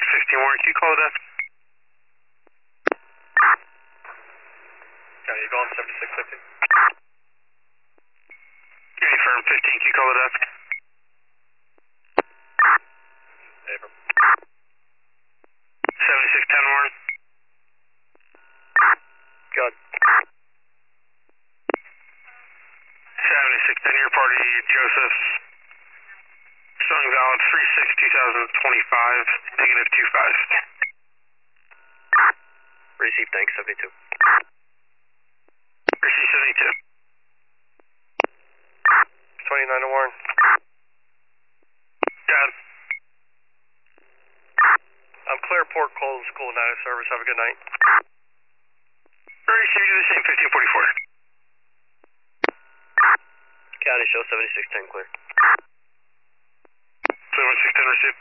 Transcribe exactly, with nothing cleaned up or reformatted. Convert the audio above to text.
fifteen Warren, can you call it up? County, you going seventy-six fifty? Unity firm fifteen, can you call it up? Abram. seventy-six ten Warren. Good. seventy-six ten, your party, Joseph. Sung valid three six two thousand twenty-five, negative two five. Receive, thanks, seventy-two. Receive seventy-two. twenty-nine to Warren. Dad. I'm clear port, close, school, nine of service, have a good night. Receive, do the same, fifteen forty-four. County, show seventy-six ten clear. seventy-six ten, receive.